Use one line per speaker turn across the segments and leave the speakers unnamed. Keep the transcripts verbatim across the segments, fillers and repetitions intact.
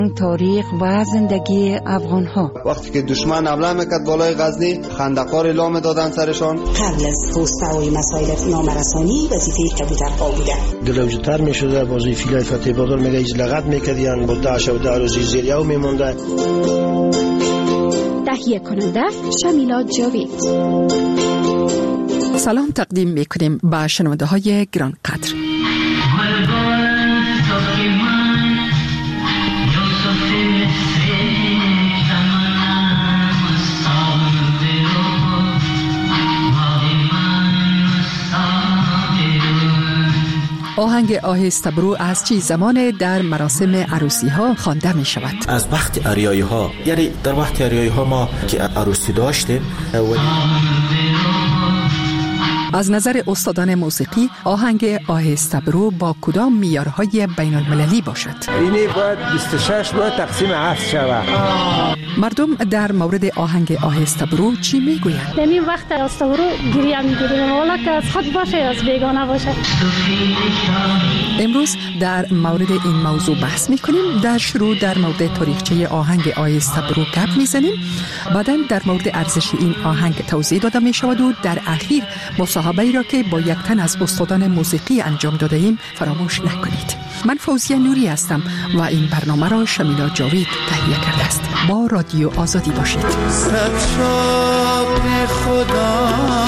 تاریخ و زندگی افغان ها.
وقتی که دشمن حمله میکرد بالای غزنی، خندقار اعلام دادن سرشان.
قبل از پست‌های مسائل نامرسانی وظیفه کبوترها بوده.
دلوجتر میشده بازی فیلای فتح بادر میگه ایز لغت میکردین با داعش و داروزی زیریو میمونده.
تهیه کننده شمیلا جاوید.
سلام تقدیم میکنیم به شنونده های گران قدر. آهنگ آهسته برو از چی زمان در مراسم عروسی ها خوانده می شود؟
از وقت عریایی ها، یعنی در وقت عریایی ها ما که عروسی داشتیم.
از نظر استادان موسیقی آهنگ آهسته برو با کدام معیارهای بین المللی باشد؟
اینی باید بیست و شش ماه تقسیم هفت شود.
مردم در مورد آهنگ آهسته برو چی میگویند؟
یعنی وقت آهسته برو گریه میگیریم، والا که از خود باشه از بیگانه باشه.
امروز در مورد این موضوع بحث میکنیم. در شروع در مورد تاریخچه آهنگ آهسته برو گپ میزنیم، بعداً در مورد ارزش این آهنگ توضیح داده میشود و در اخیر مصاحبه‌ای را که با یک تن از استادان موسیقی انجام داده ایم فراموش نکنید. من فوزیه نوری هستم و این برنامه را شمیلا جاوید تهیه کرده است. با رادیو آزادی باشید.
صد شاپ خدا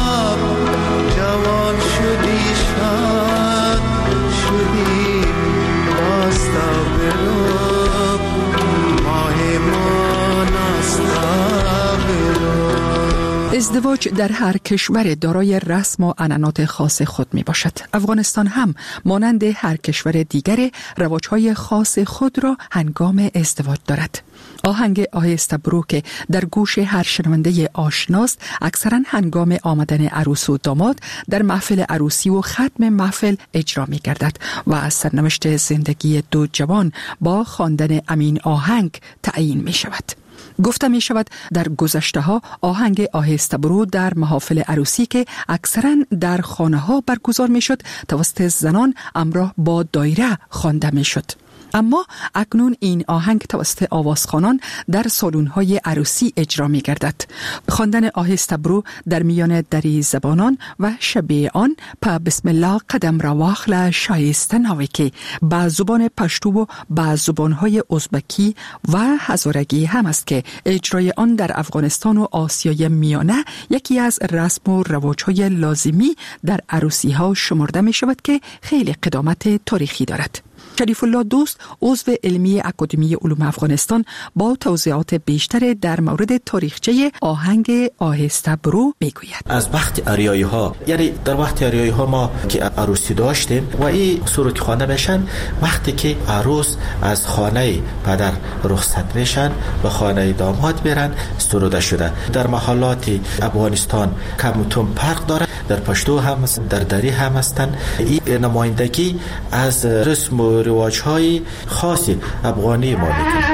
جوان شدی شاد شدی واستا برو ماه ما ناستا برو.
ازدواج در هر کشور دارای رسم و عنعنات خاص خود می باشد. افغانستان هم مانند هر کشور دیگر رواج‌های خاص خود را هنگام ازدواج دارد. آهنگ آهسته برو که در گوش هر شنونده آشناست اکثرا هنگام آمدن عروس و داماد در محفل عروسی و ختم محفل اجرا می گردد و از سرنوشت زندگی دو جوان با خواندن امین آهنگ تعیین می شود. گفته می شود در گذشته ها آهنگ آهسته برو در محافل عروسی که اکثرا در خانه ها برگزار می شد توسط زنان همراه با دایره خوانده می شد. اما اکنون این آهنگ توسط آوازخوانان در سالن‌های عروسی اجرا می‌گردد. خواندن آهسته برو در میان دری زبانان و شبیه آن په بسم الله قدم را واخله شایسته ناوی که با زبان پشتو و با زبان‌های ازبکی و هزارگی هم است که اجرای آن در افغانستان و آسیای میانه یکی از رسم و رواج‌های لازمی در عروسی‌ها شمرده می‌شود که خیلی قدامت تاریخی دارد. شریف الله دوست عضو علمی اکادمی علوم افغانستان با توضیحات بیشتر در مورد تاریخچه آهنگ آهسته برو میگوید.
از وقت عریایی ها، یعنی در وقت عریایی ها ما که عروسی داشتیم و این سرود خوانده میشن وقتی که عروس از خانه پدر رخصت میشن و خانه داماد میرن سروده شده. در محلات افغانستان کم و کم فرق داره، در پشتو هم در دری هم هستن. این نمایندگی از رسم و رواج‌های خاص افغانی ما میکنه.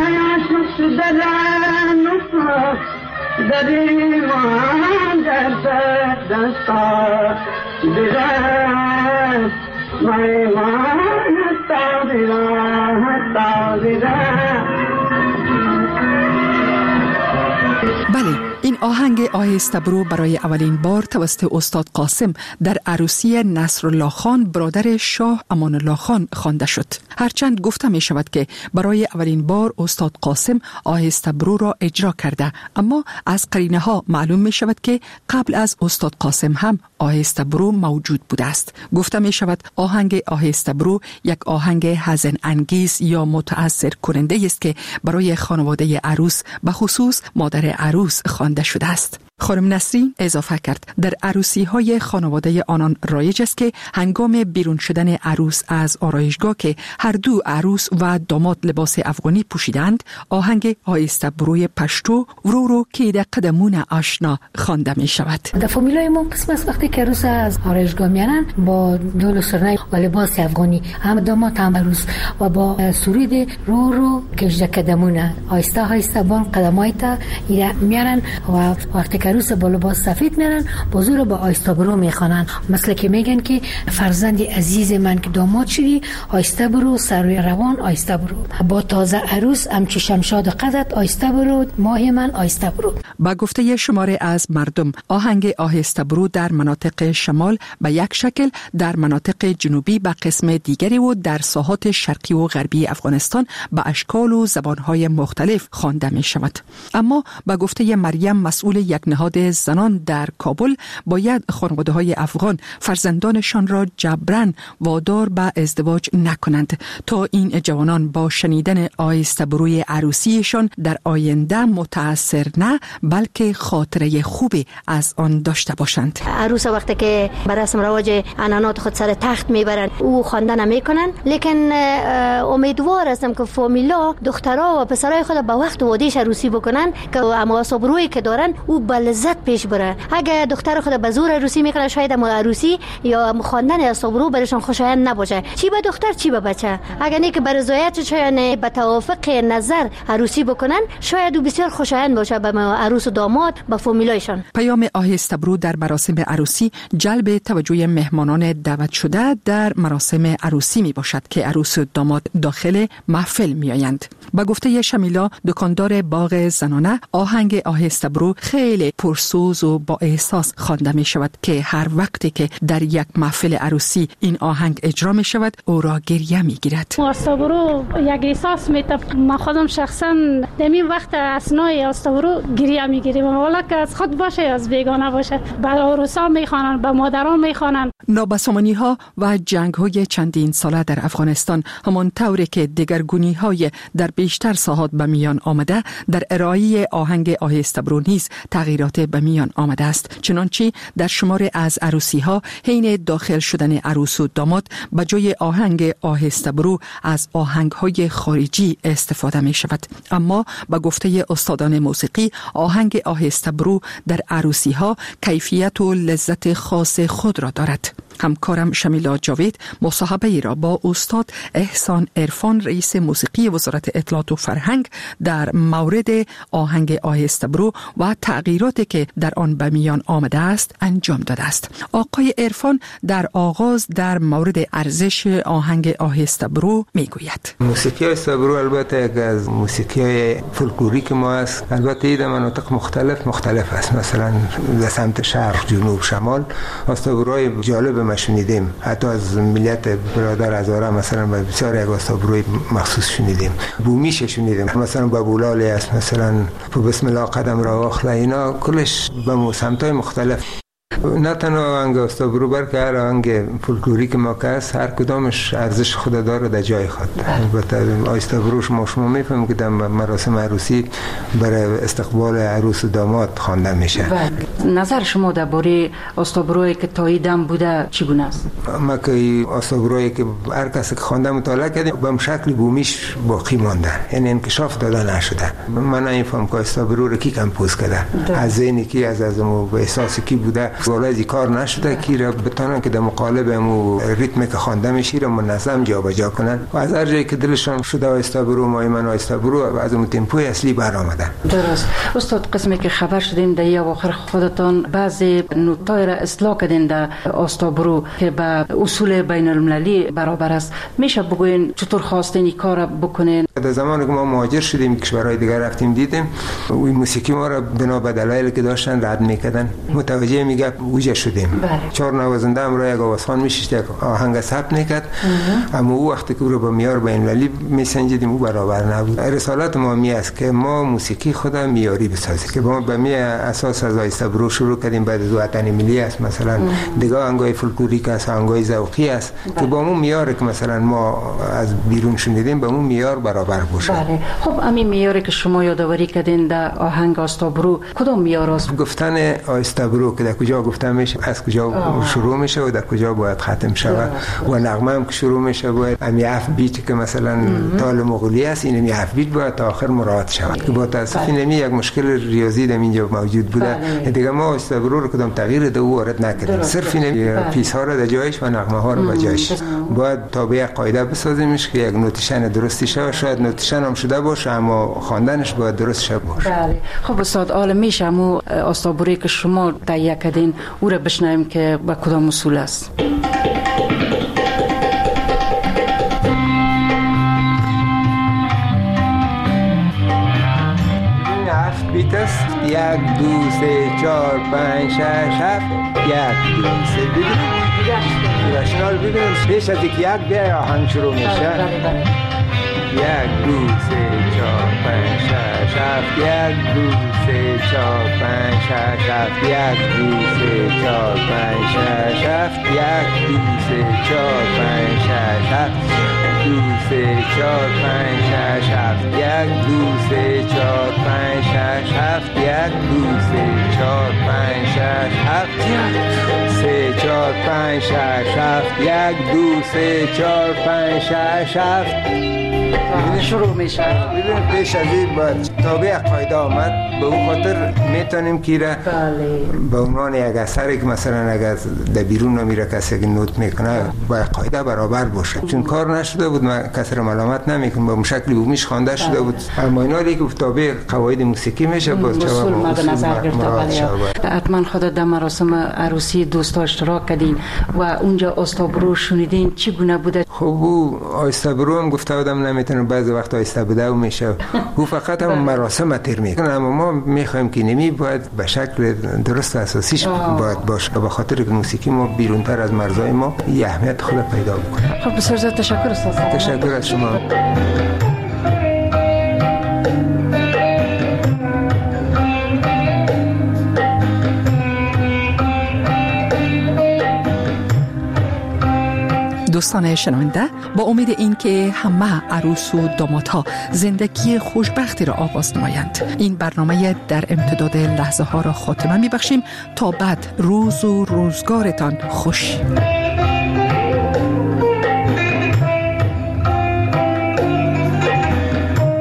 بله، این آهنگ آهسته برو برای اولین بار توسط استاد قاسم در عروسی نصرالله خان برادر شاه امان الله خان خوانده شد. هرچند گفته می شود که برای اولین بار استاد قاسم آهسته برو را اجرا کرده، اما از قرینه ها معلوم می شود که قبل از استاد قاسم هم آهسته برو موجود بوده است. گفته می شود آهنگ آهسته برو یک آهنگ حزن انگیز یا متأثر کننده است که برای خانواده عروس به خصوص مادر عروس خوانده شده است. خانم نسرین اضافه کرد در عروسی های خانواده آنان رایج است که هنگام بیرون شدن عروس از آرایشگاه که هر دو عروس و داماد لباس افغانی پوشیدند آهنگ آهسته بروی پشتو ورو رو که در قدمون آشنا خوانده می شود.
در فامیلای ما قسم است وقتی که عروس از آرایشگاه میارن با دول و سرنای و لباس افغانی هم داماد هم عروس و با سرود رو رو کشده قدمونه آهسته آهسته بان قدمای تا میارن و وقتی که عروس با لباس سفید میرن، بازو رو با آیستا برو میخوانن. مثل که میگن که فرزند عزیز من که داماد شدی، آیستا برو سر روان آیستا برو، با تازه عروس امچی شمشاد قدت آیستا برو، ماه من آیستا برو.
با گفته شماره از مردم، آهنگ آهسته برو در مناطق شمال به یک شکل، در مناطق جنوبی به قسم دیگری و در ساحات شرقی و غربی افغانستان به اشکال و زبانهای مختلف خوانده می شود. اما با گفته مریم، مسئول یک نهاد زنان در کابل، باید خانواده‌های افغان فرزندانشان را جبران وادار به ازدواج نکنند تا این جوانان با شنیدن آهسته بروی عروسیشان در آینده متاثر نه بلکه خاطره خوبی از آن داشته باشند.
عروس وقتی که بر رسم رواج عنعنات خود سر تخت میبرن او خواندن میکنن، لیکن امیدوار هستم که فامیلا دخترها و پسرای خود به وقت وادیش عروسی بکنن که اما صبروی که دارن او به لذت پیش بره. اگه دختر خود به زور عروسی میکنه، شاید اما عروسی یا خواندن صبرو برشان خوشایند نباشه، چی به دختر چی به بچه. اگه نه که بر رضایت چایانه به توافق نظر عروسی بکنن، شاید او بسیار خوشایند باشه به عروس و داماد به فامیلایشان.
پیام آهسته برو در مراسم عروسی جلب توجه مهمانان دعوت شده در مراسم عروسی می باشد که عروس و داماد داخل محفل می آیند. با گفته شمیلا، دکاندار باغ زنانه، آهنگ آهسته برو خیلی پرسوز و با احساس خوانده می شود که هر وقتی که در یک محفل عروسی این آهنگ اجرا می شود او را گریه می گیرد.
آهسته برو یک احساس می تف... من خودم شخصا دمین وقت اسنای آهسته برو گریه می گیریم، والا که از خود باشه از بیگانه باشه. به عروسا می خوانن، به مادران می خوانن.
نابسامانی ها و جنگ های چندین ساله در افغانستان همان طوری که دگرگونی های در بیشتر ساحات به میان آمده، در ارائه آهنگ آهسته برو نیز تغییرات به میان آمده است. چنانچه در شمار از عروسی ها حین داخل شدن عروس و داماد به جای آهنگ آهسته برو از آهنگ های خارجی استفاده می شود. اما با گفته استادان موسیقی، آهنگ آهسته برو در عروسی ها کیفیت و لذت خاص خود را دارد. همکارم شمیلا جاوید مصاحبه ای را با استاد احسان عرفان، رئیس موسیقی وزارت اطلاعات و فرهنگ، در مورد آهنگ آهسته برو و تغییراتی که در آن به میان آمده است انجام داده است. آقای عرفان در آغاز در مورد ارزش آهنگ آهسته برو میگوید.
موسیقی آهسته برو البته یک از موسیقی های فولکلوریک ما است. البته این در مناطق مختلف مختلف است. مثلا در سمت شرق، جنوب، شمال آهسته بروهای جالب ما شنیدیم. حتی از ملیت برادر هزاره مثلا بسیار یک آهسته بروی مخصوص شنیدیم. بومیش شنیدیم، مثلا بابولالی است، مثلا بسم الله قدم را آخلا، اینا کلش به سمتای مختلف. نه تنها آهنگ آهسته برو بلکه هر آهنگ فولکلوریک ما که هست هر کدامش ارزش خود داره در جای خود. البته آهسته بروش ما شما میفهمیم که در مراسم عروسی برای استقبال عروس و داماد خوانده میشه.
نظر شما درباره آهسته برویی که تاییدم بوده چگونه است؟
ما که آهسته برویی که هر کسی که خوانده مطالعه کردیم به شکل بومیش باقی مانده، یعنی انکشاف داده نشده. من نمیفهم که آهسته برو رو کی کمپوز کرده، از ذهنی کی، از از احساسی کی بوده، ولی کار نشده که را بتونن که در مقالب همو ریتمی که خوانده میشه را منظم جابجا کنن و از هر جایی که دلشان شده آهسته برو، ما من آهسته برو، از اون تمپوی اصلی برآمدن.
درست. استاد، قسمی که خبر شدین در یا آخر خودتان بعضی نوتای را اصلاح کردین در آهسته برو که به اصول بین المللی برابر است، میشه بگوین چطور خواستین این کار بکنین؟
در زمانی که ما مهاجر شدیم کشورهای دیگر رفتیم دیدیم این موسیقی ما را بنا به دلایلی که داشتن رد میکردن. متوجه میگه وجه شدیم. بله. چهار نوازنده هم را یک آوازخوان میشید یک آهنگ ثبت میکرد، اما او وقتی که او رو با معیار بین المللی میسنجیدیم او برابر نبود. رسالت ما می است که ما موسیقی خود معیاری بسازیم که ما به می اساس از آهسته برو شروع کردیم، بعد از وطن ملی است، مثلا دیگه آهنگای فولکلوریک است، آهنگای ذوقی است که با اون معیار که مثلا ما از بیرون شنیدیم به اون معیار برابر باشه.
بله. خب همین معیاری که شما یادآوری کردین در آهنگ آهسته برو کدام معیار است؟
گفتن آهسته برو که در کجا گفتم میشه از کجا شروع میشه و در کجا باید ختم شود و نغمه هم که شروع میشه باید امی هفت بیت که مثلا تال مغولی است این امی هفت بیت باید تا آخر مراعات شود که با تاسف نمی یک مشکل ریاضی در اینجا موجود بوده دیگه ما آستابرو رو کدام تغییر دو وارد نکردیم صرف این پیس ها رو در جایش و نغمه ها رو به جایش باید تابع قاعده بسازیمش که یک نوتیشن درستی شه شاید نوتیشن هم شده باشه اما خواندنش باید درست شه باشه.
بله خب استاد عالم میشه مو آستابرویی که شما تهیه کردین او رو بشنویم که با کدام اصول است.
بیت است یک دو سه چهار پنج شش هفت یک دو سه ببینید رشنال ببینید پیش از یک یک بیا آهنگ شروع میشه یک دو سه چهار پنج شش هفت یک دو سه چهار پنج شش هفت یک دو سه چهار پنج شش هفت یک دو سه چهار پنج شش هفت دو سه چهار پنج شش هفت یک دو سه چهار پنج شش هفت یک دو سه چهار پنج شش هفت سه چهار پنج شش هفت یک دو سه چهار پنج شش هفت
شروع میشه.
ببین پیش از این باید تابع قاعده آمد به اون خاطر میتونیم که را به عنوان یک اثری که مثلا اگر در بیرون نمیره کسی که نوت میکنه باید قاعده برابر باشه چون کار نشده بود من کسی را ملامت نمیکنم به شکلی بومیش خوانده شده بود اما اینا که تابع قواعد موسیقی میشه باز چه
به نظر گرفته. حتما خودت در مراسم عروسی دوستا اشتراک کردین و اونجا آستابرو شنیدین چگونه بوده؟
خب او آستابرو هم گفته بودم نمیتونه بعضی وقت آیسته بوده و میشه او فقط هم مراسم تیر میکنه اما ما میخوایم که نمی باید به شکل درست اساسیش باید باشه به خاطر که موسیقی ما بیرونتر از مرزهای ما یه اهمیت خود پیدا بکنه.
خب بسیار زیاد تشکر استاد.
تشکر از شما.
دوستان شنونده با امید اینکه همه عروس و دامادها زندگی خوشبختی را آغاز نمایند این برنامه در امتداد لحظه ها را خاتمه می بخشیم تا بعد روز و روزگارتان خوش.